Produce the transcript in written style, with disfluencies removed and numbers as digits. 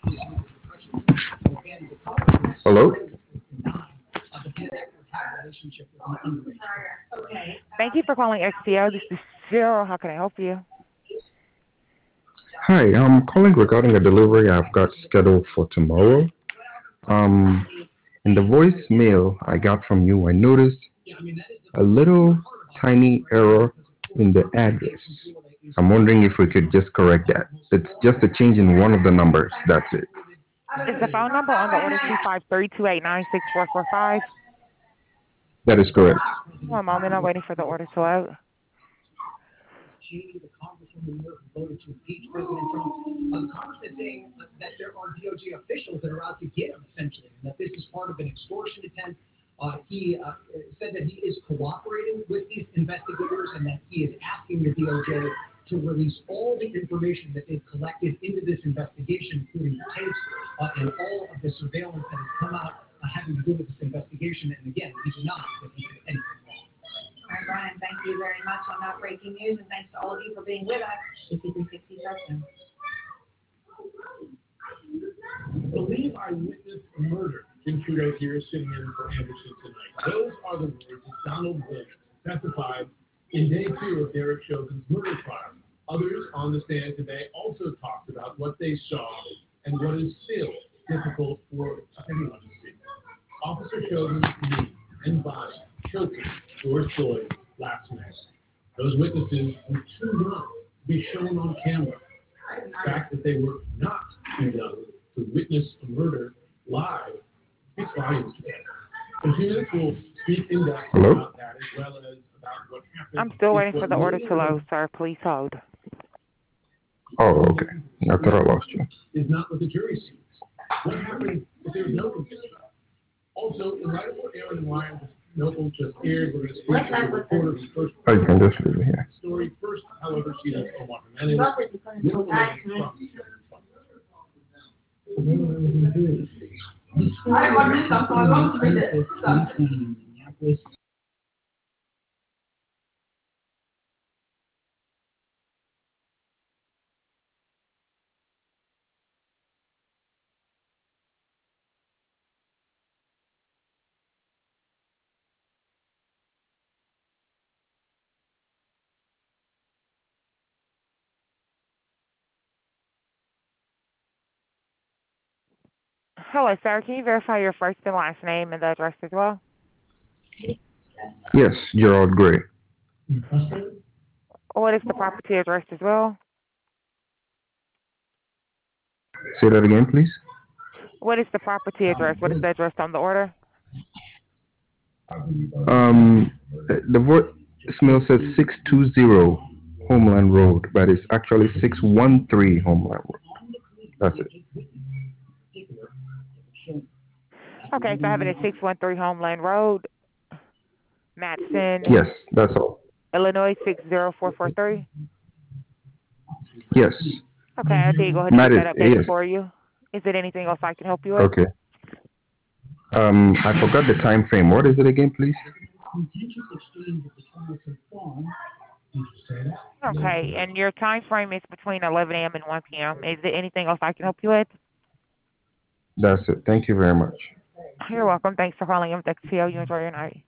Hello? Thank you for calling XPO. This is Cheryl. How can I help you? Hi, I'm calling regarding a delivery I've got scheduled for tomorrow. Um, in the voicemail I got from you, I noticed a little tiny error in the address. I'm wondering if we could just correct that. It's just a change in one of the numbers. That's it. Is the phone number on the order 253-289-6445? That is correct. One moment. I'm waiting for the order to load. All right, Brian, thank you very much on that breaking news, and thanks to all of you for being with us. 5360 seconds. Believe I witnessed a murder. Jim Trudeau here sitting in for Anderson tonight. Those are the words of Donald Williams, who testified in day two of Derek Chauvin's murder trial. Others on the stand today also talked about what they saw and what is still difficult for everyone to see. Officer Chauvin's knee and body choking George Floyd last May. Those witnesses were too young to be shown on camera. The fact that they were not too young to witness a murder live speaks volumes today. In 2 minutes, we'll speak in depth Hello? about that as well as about what happened. I'm still waiting for the order to load, sir. Please hold. Oh, okay. I thought I lost you. Is not what the jury sees. What happens if there's no conviction? Also, in light of what Aaron and Ryan Noble just aired, we're going to speak to the reporter who first Oh, you can just leave it here. story first. However, she does not want to manage Hello, sir. Can you verify your first and last name and the address as well? Yes, Gerald Gray. What is the property address as well? Say that again, please. What is the property address? What is the address on the order? The voicemail says 620 Homeland Road, but it's actually 613 Homeland Road. That's it. Okay, so I have it at 613 Homeland Road, Matson, Yes, that's all. Illinois 60443. Yes. Okay, I did go ahead and Matt get is, that updated yes. for you. Is there anything else I can help you with? Okay. I forgot the time frame. What is it again, please? Okay, and your time frame is between 11 a.m. and 1 p.m. Is there anything else I can help you with? That's it. Thank you very much. You're welcome. Thanks for calling MXPO. You enjoy your night.